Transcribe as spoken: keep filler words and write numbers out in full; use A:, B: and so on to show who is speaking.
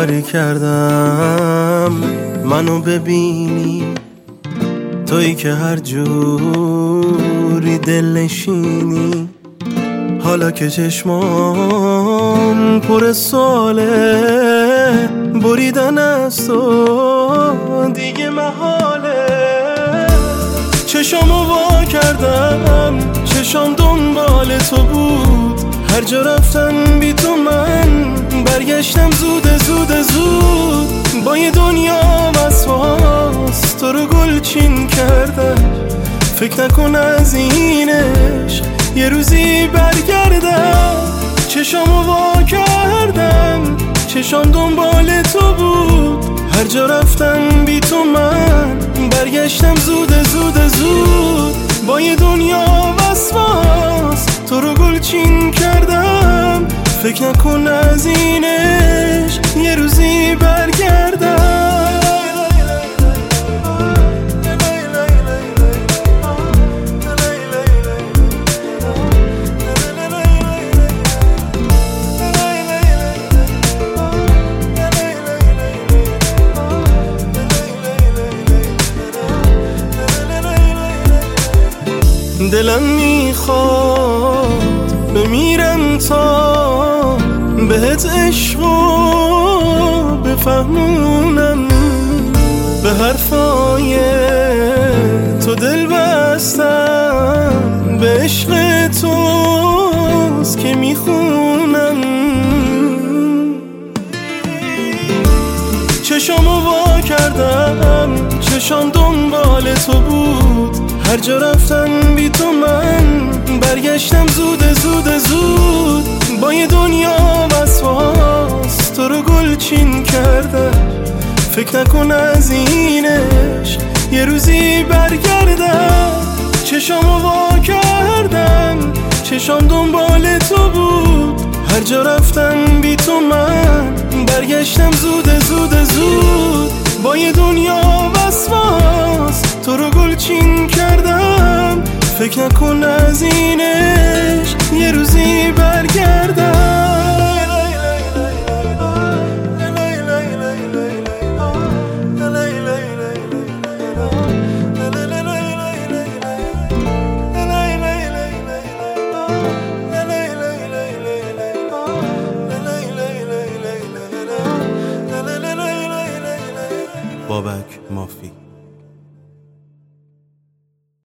A: کاری کردم منو ببینی، تویی که هر جوری دل نشینی. حالا که چشمام پر سواله، بریدن از تو دیگه محاله. چشامو وا کردم، چشام دنبال تو بود. هر جا رفتن بی تو من برگشتم زود زود زود. با یه دنیا وسواس تو رو گلچین کردم. فکر نکن از اینش یه روزی برگردم. چشامو وا کردم، چشام دنبال تو بود. هر جا رفتن بی تو من برگشتم زود زود زود. با یه دنیا وسواس تو رو گلچین کردم. فکر نکن از اینش یه روزی برگردم. دلم میخواد بمیرم تا بهت عشقو بفهمونم. به حرفای تو دل بستم، به عشق توست که میخونم. چشامو وا کردم، چشام دنبال تو بود. هر جا رفتن بی تو من برگشتم زود زود زود. با یه دنیا وسواس تو رو گلچین کردم. فکر نکن از اینش یه روزی برگردم. چشامو وا کردم، چشام دنبال تو بود. هر جا رفتن بی تو من برگشتم زود زود زود. با یه دنیا وسواس تو رو گلچین کردم. فکر نکن از اینش یه روزی برگردم.
B: بابک مافی.